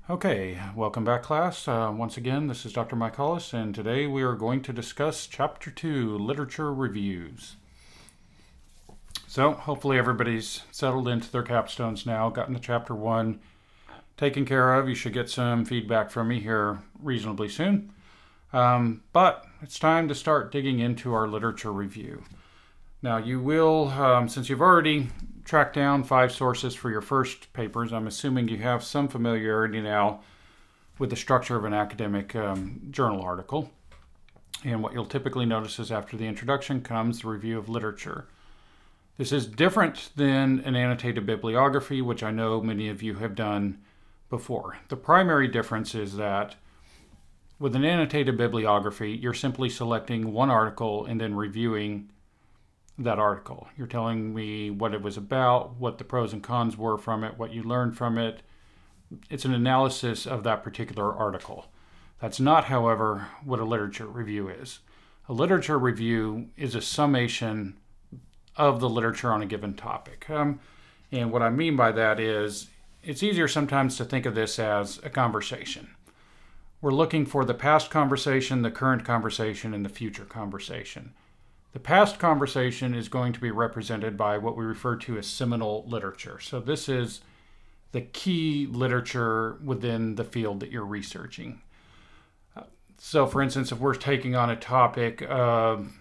Okay, welcome back, class. Once again, this is Dr. Mike Hollis, and today we are going to discuss Chapter 2, Literature Reviews. So, hopefully everybody's settled into their capstones now, gotten to Chapter 1 taken care of. You should get some feedback from me here reasonably soon. But it's time to start digging into our literature review. Now, you will, since you've already tracked down 5 sources for your first papers, I'm assuming you have some familiarity now with the structure of an academic journal article. And what you'll typically notice is after the introduction comes the review of literature. This is different than an annotated bibliography, which I know many of you have done before. The primary difference is that with an annotated bibliography, you're simply selecting one article and then reviewing that article. You're telling me what it was about, what the pros and cons were from it, what you learned from it. It's an analysis of that particular article. That's not, however, what a literature review is. A literature review is a summation of the literature on a given topic. And what I mean by that is it's easier sometimes to think of this as a conversation. We're looking for the past conversation, the current conversation, and the future conversation. The past conversation is going to be represented by what we refer to as seminal literature. So this is the key literature within the field that you're researching. So for instance, if we're taking on a topic of,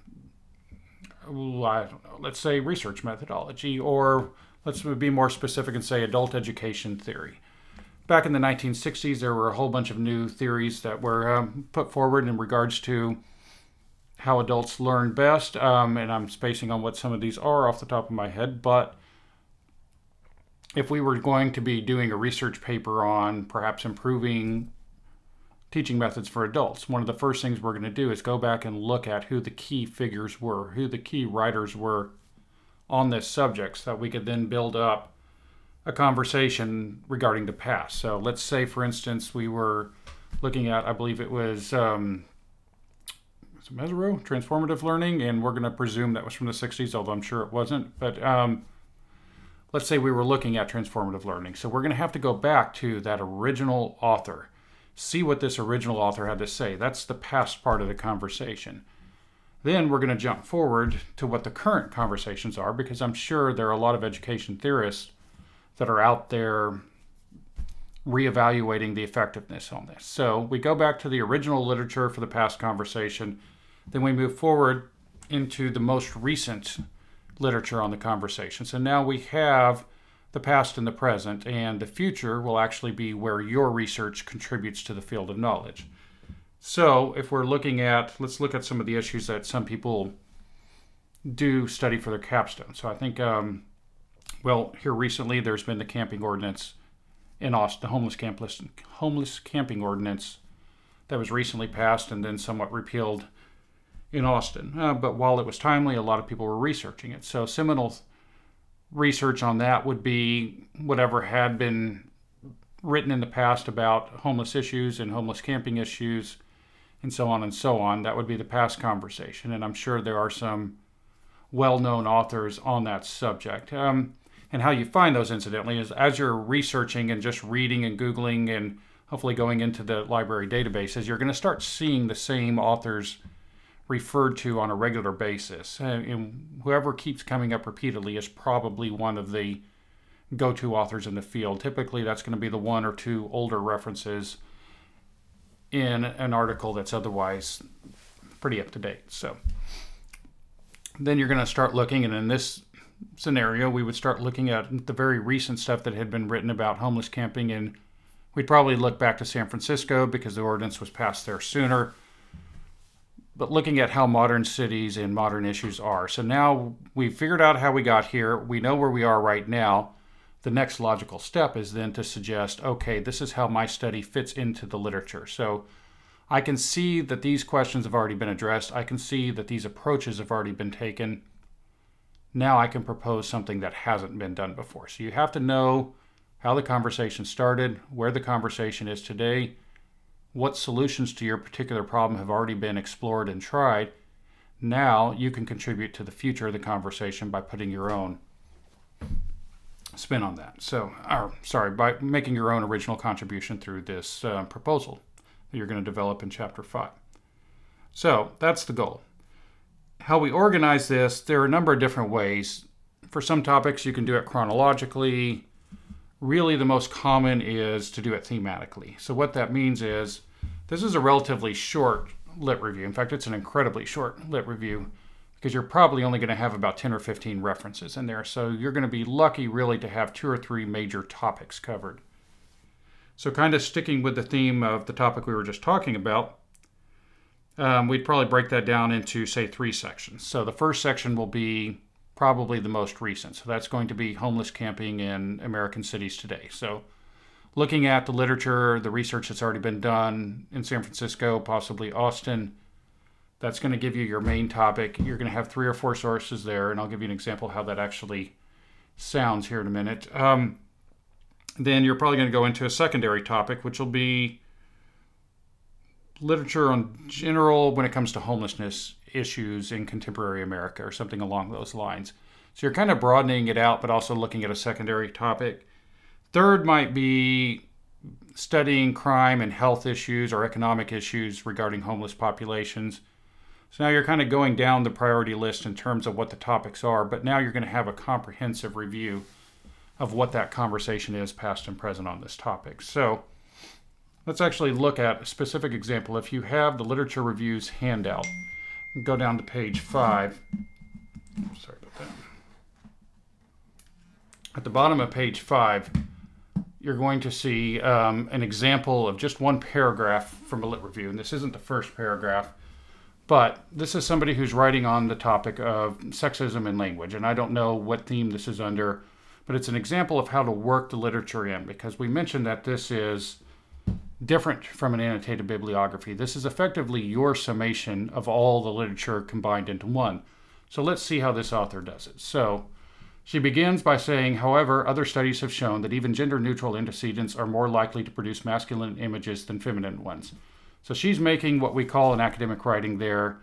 let's say research methodology, or let's be more specific and say adult education theory. Back in the 1960s, there were a whole bunch of new theories that were put forward in regards to how adults learn best, and I'm spacing on what some of these are off the top of my head, but if we were going to be doing a research paper on perhaps improving teaching methods for adults, one of the first things we're going to do is go back and look at who the key figures were, who the key writers were on this subject, so that we could then build up a conversation regarding the past. So let's say, for instance, we were looking at, I believe it was Mesereau, transformative learning, and we're going to presume that was from the 60s, although I'm sure it wasn't. But let's say we were looking at transformative learning. So we're going to have to go back to that original author, see what this original author had to say. That's the past part of the conversation. Then we're going to jump forward to what the current conversations are, because I'm sure there are a lot of education theorists that are out there reevaluating the effectiveness on this. So we go back to the original literature for the past conversation. Then we move forward into the most recent literature on the conversation. So now we have the past and the present, and the future will actually be where your research contributes to the field of knowledge. So if we're looking at, let's look at some of the issues that some people do study for their capstone. So I think, here recently there's been the camping ordinance in Austin, the homeless camping ordinance that was recently passed and then somewhat repealed in Austin. But while it was timely, a lot of people were researching it. So seminal research on that would be whatever had been written in the past about homeless issues and homeless camping issues and so on and so on. That would be the past conversation. And I'm sure there are some well-known authors on that subject. And how you find those, incidentally, is as you're researching and just reading and Googling and hopefully going into the library databases, you're going to start seeing the same authors referred to on a regular basis. And whoever keeps coming up repeatedly is probably one of the go-to authors in the field. Typically, that's going to be the 1 or 2 older references in an article that's otherwise pretty up-to-date. So then you're going to start looking, and in this scenario, we would start looking at the very recent stuff that had been written about homeless camping, and we'd probably look back to San Francisco because the ordinance was passed there sooner, but looking at how modern cities and modern issues are. So now we've figured out how we got here. We know where we are right now. The next logical step is then to suggest, okay, this is how my study fits into the literature. So I can see that these questions have already been addressed. I can see that these approaches have already been taken. Now I can propose something that hasn't been done before. So you have to know how the conversation started, where the conversation is today, what solutions to your particular problem have already been explored and tried. Now you can contribute to the future of the conversation by putting your own. spin on that. By making your own original contribution through this proposal that you're going to develop in Chapter 5. So that's the goal. How we organize this, there are a number of different ways. For some topics, you can do it chronologically. Really, the most common is to do it thematically. So what that means is, this is a relatively short lit review. In fact, it's an incredibly short lit review because you're probably only going to have about 10 or 15 references in there. So you're going to be lucky really to have 2 or 3 major topics covered. So kind of sticking with the theme of the topic we were just talking about, we'd probably break that down into, say, 3 sections. So the first section will be probably the most recent. So that's going to be homeless camping in American cities today. So looking at the literature, the research that's already been done in San Francisco, possibly Austin, that's going to give you your main topic. You're going to have 3 or 4 sources there, and I'll give you an example of how that actually sounds here in a minute. Then you're probably going to go into a secondary topic, which will be literature on general when it comes to homelessness issues in contemporary America or something along those lines. So you're kind of broadening it out, but also looking at a secondary topic. Third might be studying crime and health issues or economic issues regarding homeless populations. So now you're kind of going down the priority list in terms of what the topics are, but now you're going to have a comprehensive review of what that conversation is, past and present, on this topic. So let's actually look at a specific example. If you have the literature reviews handout, go down to page 5. Sorry about that. At the bottom of page 5, you're going to see an example of just one paragraph from a lit review. And this isn't the first paragraph, but this is somebody who's writing on the topic of sexism in language. And I don't know what theme this is under, but it's an example of how to work the literature in, because we mentioned that this is different from an annotated bibliography. This is effectively your summation of all the literature combined into one. So let's see how this author does it. So she begins by saying, however, other studies have shown that even gender-neutral antecedents are more likely to produce masculine images than feminine ones. So she's making what we call in academic writing there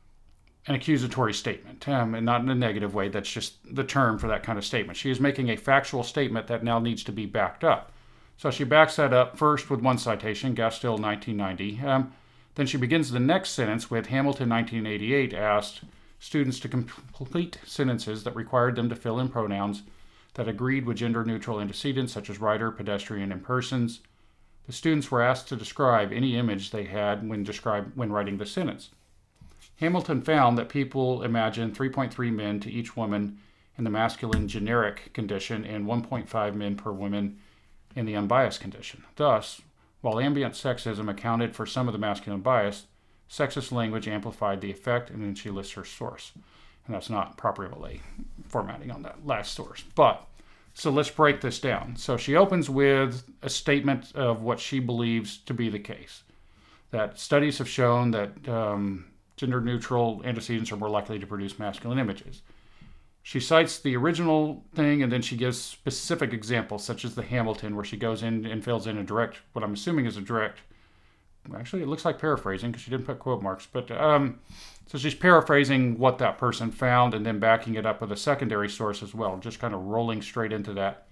an accusatory statement, and not in a negative way. That's just the term for that kind of statement. She is making a factual statement that now needs to be backed up. So she backs that up first with one citation, Gastill, 1990. Then she begins the next sentence with Hamilton, 1988, asked students to complete sentences that required them to fill in pronouns that agreed with gender-neutral antecedents such as writer, pedestrian, and persons. The students were asked to describe any image they had when writing the sentence. Hamilton found that people imagine 3.3 men to each woman in the masculine generic condition and 1.5 men per woman in the unbiased condition. Thus, while ambient sexism accounted for some of the masculine bias, sexist language amplified the effect, and then she lists her source. And that's not proper MLA formatting on that last source. So let's break this down. So she opens with a statement of what she believes to be the case, that studies have shown that gender-neutral antecedents are more likely to produce masculine images. She cites the original thing, and then she gives specific examples, such as the Hamilton, where she goes in and fills in a direct, what I'm assuming is a direct, actually it looks like paraphrasing because she didn't put quote marks, but so she's paraphrasing what that person found and then backing it up with a secondary source as well, just kind of rolling straight into that.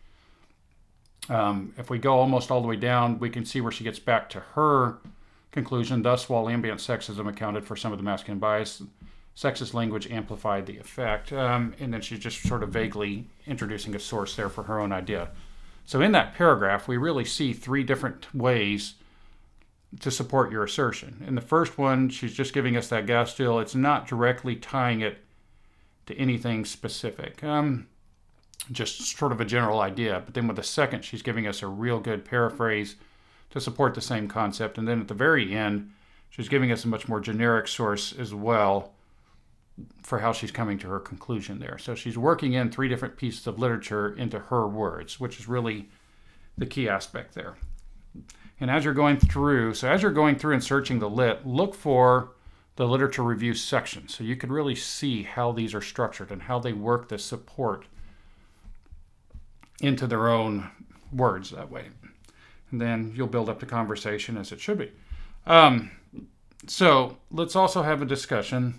If we go almost all the way down, we can see where she gets back to her conclusion. Thus, while ambient sexism accounted for some of the masculine bias, sexist language amplified the effect. And then she's just sort of vaguely introducing a source there for her own idea. So in that paragraph, we really see 3 different ways to support your assertion. In the first one, she's just giving us that Gastill. It's not directly tying it to anything specific, just sort of a general idea. But then with the second, she's giving us a real good paraphrase to support the same concept. And then at the very end, she's giving us a much more generic source as well for how she's coming to her conclusion there. So she's working in 3 different pieces of literature into her words, which is really the key aspect there. And as you're going through and searching the lit, look for the literature review section so you can really see how these are structured and how they work the support into their own words that way. And then you'll build up the conversation as it should be. So let's also have a discussion.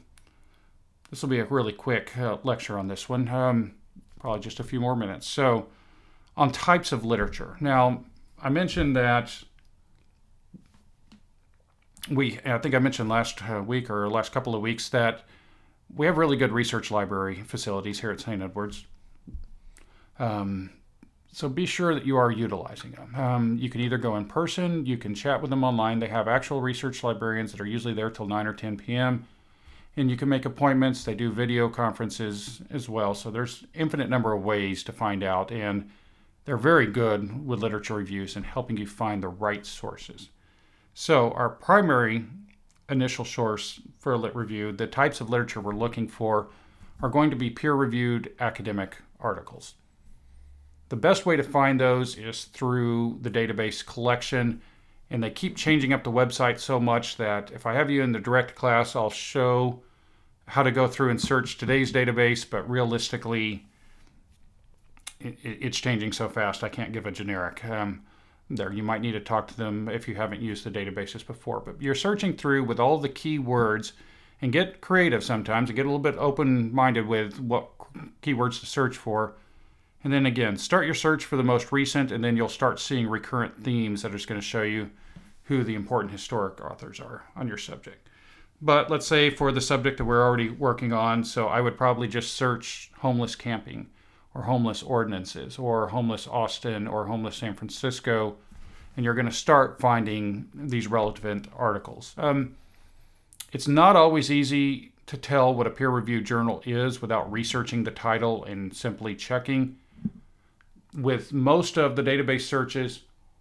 This will be a really quick lecture on this one, probably just a few more minutes. So on types of literature. Now, I mentioned that I think I mentioned last week or last couple of weeks that we have really good research library facilities here at St. Edward's. So be sure that you are utilizing them. You can either go in person, you can chat with them online. They have actual research librarians that are usually there till 9 or 10 p.m. And you can make appointments. They do video conferences as well. So there's infinite number of ways to find out. And they're very good with literature reviews and helping you find the right sources. So our primary initial source for a lit review, the types of literature we're looking for are going to be peer-reviewed academic articles. The best way to find those is through the database collection, and they keep changing up the website so much that if I have you in the direct class, I'll show how to go through and search today's database, but realistically, it's changing so fast I can't give a generic. There, you might need to talk to them if you haven't used the databases before, but you're searching through with all the keywords and get creative sometimes and get a little bit open-minded with what keywords to search for. And then again, start your search for the most recent, and then you'll start seeing recurrent themes that are just going to show you who the important historic authors are on your subject. But let's say for the subject that we're already working on, so I would probably just search homeless camping or homeless ordinances or homeless Austin or homeless San Francisco, and you're going to start finding these relevant articles. It's not always easy to tell what a peer-reviewed journal is without researching the title and simply checking. With most of the database searches,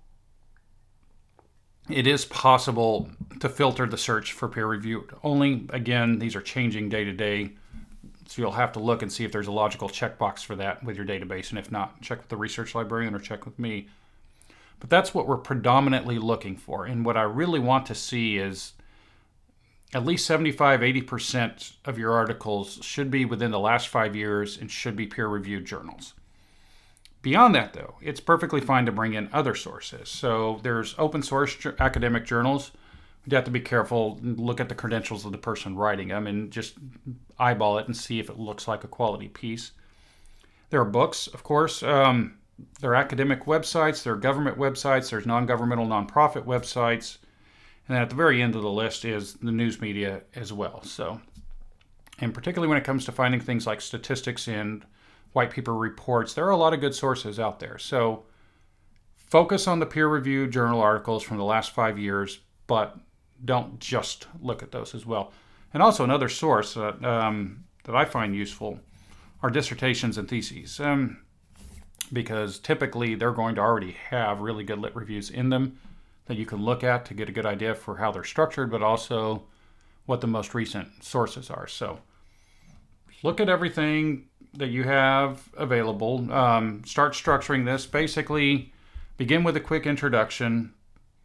it is possible to filter the search for peer-reviewed. Only, again, these are changing day to day, so you'll have to look and see if there's a logical checkbox for that with your database, and if not, check with the research librarian or check with me. But that's what we're predominantly looking for, and what I really want to see is at least 75-80% of your articles should be within the last 5 years and should be peer-reviewed journals. Beyond that, though, it's perfectly fine to bring in other sources. So there's open source academic journals. You have to be careful and look at the credentials of the person writing them and just eyeball it and see if it looks like a quality piece. There are books, of course. There are academic websites. There are government websites. There's non-governmental, nonprofit websites. And then at the very end of the list is the news media as well. So, and particularly when it comes to finding things like statistics and white paper reports, there are a lot of good sources out there. So focus on the peer-reviewed journal articles from the last 5 years, but don't just look at those as well. And also another source that I find useful are dissertations and theses, because typically they're going to already have really good lit reviews in them that you can look at to get a good idea for how they're structured, but also what the most recent sources are. So look at everything that you have available. Start structuring this. Basically, begin with a quick introduction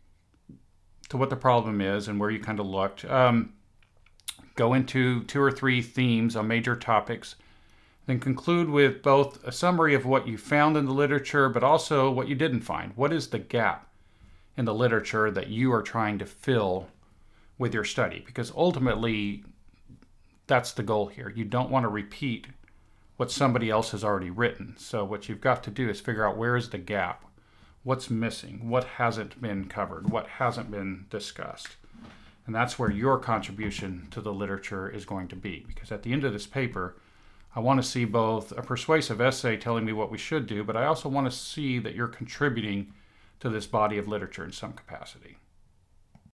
to what the problem is and where you kind of looked. Go into 2 or 3 themes on major topics. Then conclude with both a summary of what you found in the literature, but also what you didn't find. What is the gap in the literature that you are trying to fill with your study? Because ultimately, that's the goal here. You don't want to repeat what somebody else has already written. So what you've got to do is figure out where is the gap, what's missing, what hasn't been covered, what hasn't been discussed. And that's where your contribution to the literature is going to be. Because at the end of this paper, I want to see both a persuasive essay telling me what we should do, but I also want to see that you're contributing to this body of literature in some capacity.